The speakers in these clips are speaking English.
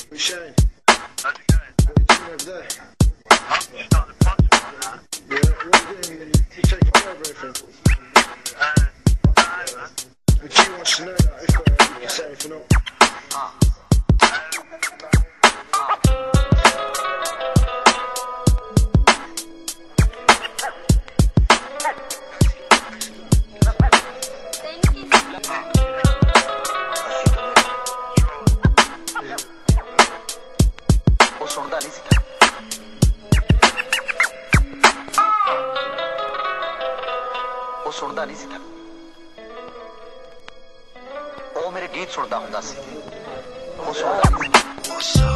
Shane, How's it going? what are you doing over there? I'm just starting the punch for that. Yeah, what are you doing? You taking care of everything? No, man. But you want to know that if you can say anything up. सुनता नहीं सीखा वो सुनता नहीं सीखा वो मेरे गीत सुनता हुंदा सी वो सुनता नहीं सीखा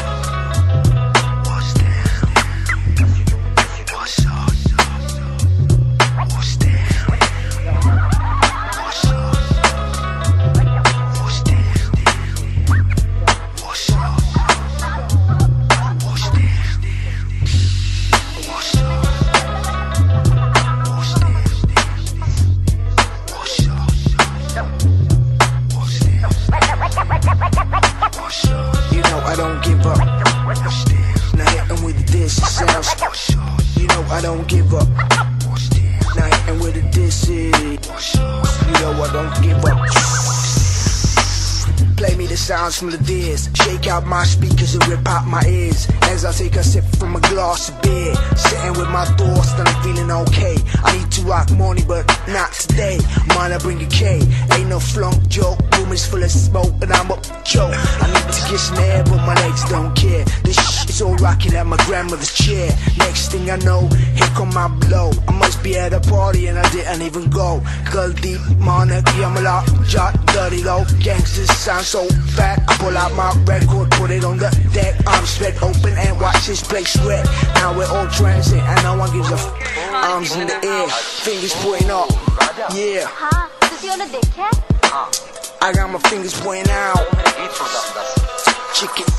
You know I don't give up. Now hitting with this sounds. You know I don't give up. Now hitting with the this is. You know I don't give up. Play me the sounds from the days. Shake out my speakers and rip out my ears. As I take a sip from a glass of beer. Sitting with my thoughts and I'm feeling okay. I need to rock money but not today. Mine I bring a K. Ain't no flunk joke. Room is full of smoke and I'm up to choke. I need to get some air but my legs don't care. This shit is all rocking at my grandmother's chair. Next thing I know, here come my blow. I must be at a party and I didn't even go. Girl deep, monarchy, I'm a lot. Jot, dirty low. Gangsters sound so fat. I pull out my record, put it on the deck. Arms spread open and watch this place wet. Now we're all transit and no one gives a arms in the air, fingers pointing up. Yeah, हाँ, तुसी उन्हें देखा? I got my fingers pointing out. वो मेरे गीत सुनता हुंदा सी Chicken.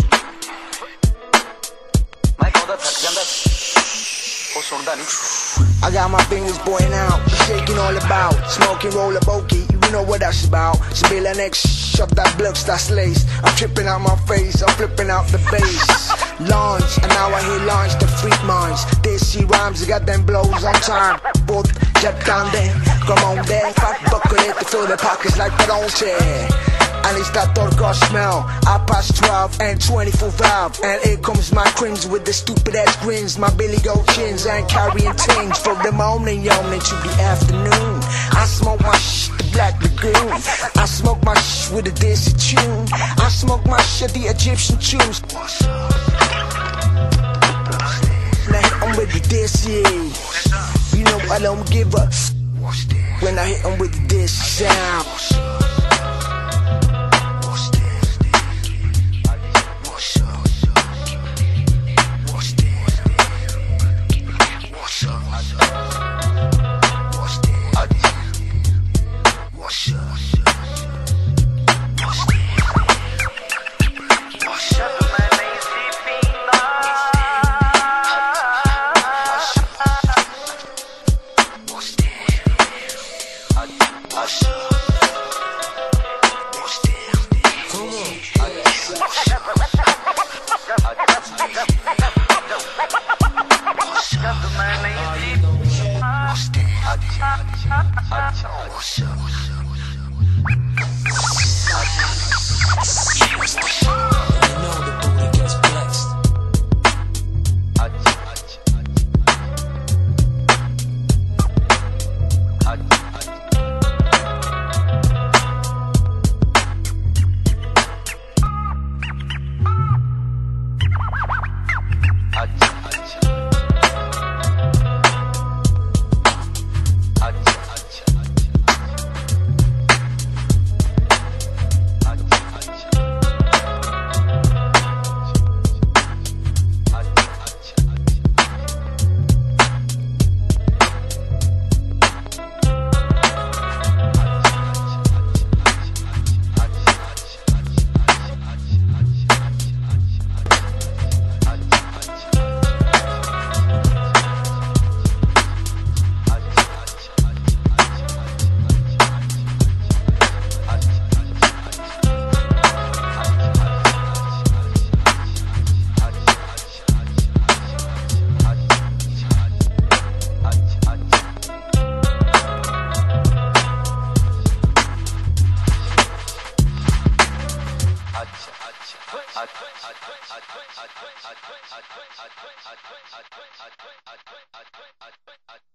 मैं कहता थक जांदा वो सुनता नहीं सीखा I got my fingers pointing out, shaking all about, smoking roller bokeh, you know what that's about. Spilling X, shove that bloods that's laced. I'm tripping out my face, I'm flipping out the bass. Launch, and now I hear launch the freak minds. They see rhymes, got them blows on time. Both jet down there, come on there. Fat buckle it to fill the pockets like they don't care. And it's that Torco smell. I pass 12 and 24 valve. And here comes my crims with the stupid ass grins. My Billy Goat chins and carrying things from the morning yawning to the afternoon. I smoke my the Black Lagoon. I smoke my with a dizzy tune. I smoke my the Egyptian tunes. Now hit 'em with the dizzy. You know I don't give up. When I hit 'em with the dizzy sound. I